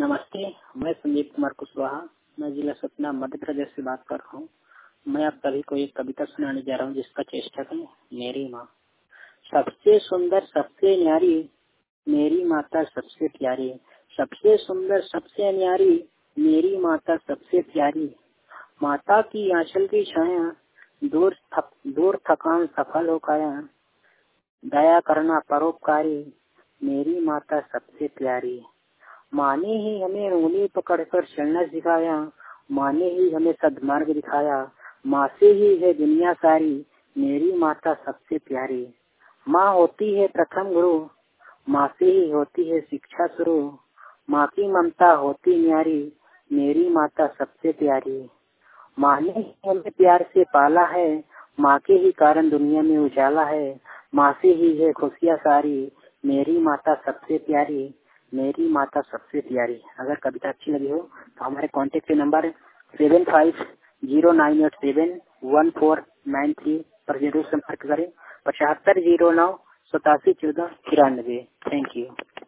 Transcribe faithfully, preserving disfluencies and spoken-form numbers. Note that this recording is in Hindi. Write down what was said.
नमस्ते, मैं संदीप कुमार कुशवाहा। मैं जिला सतना मध्य प्रदेश से बात कर रहा हूँ। मैं आप सभी को एक कविता सुनाने जा रहा हूँ जिसका शीर्षक है मेरी माँ। सबसे सुंदर सबसे न्यारी मेरी माता सबसे प्यारी, सबसे सुंदर सबसे न्यारी मेरी माता सबसे प्यारी। माता की आंचल की छाया दूर थक, दूर थकान सफल हो गया। दया करना परोपकारी मेरी माता सबसे प्यारी। माँ ने ही हमें उंगली पकड़कर चलना सिखाया, माँ ने ही हमें सद्मार्ग दिखाया। माँ से ही है दुनिया सारी मेरी माता सबसे प्यारी। माँ होती है प्रथम गुरु, माँ से ही होती है शिक्षा शुरू। माँ की ममता होती न्यारी मेरी माता सबसे प्यारी। माँ ने ही हमें प्यार से पाला है, माँ के ही कारण दुनिया में उजाला है। माँ से ही है खुशियाँ सारी मेरी माता सबसे प्यारी, मेरी माता सबसे प्यारी। अगर कविता अच्छी लगी हो तो हमारे contact number seven five zero nine eight seven one four nine three पर जरूर संपर्क करें। पचहत्तर जीरो नौ सतासी चौदह तिरानवे। Thank you.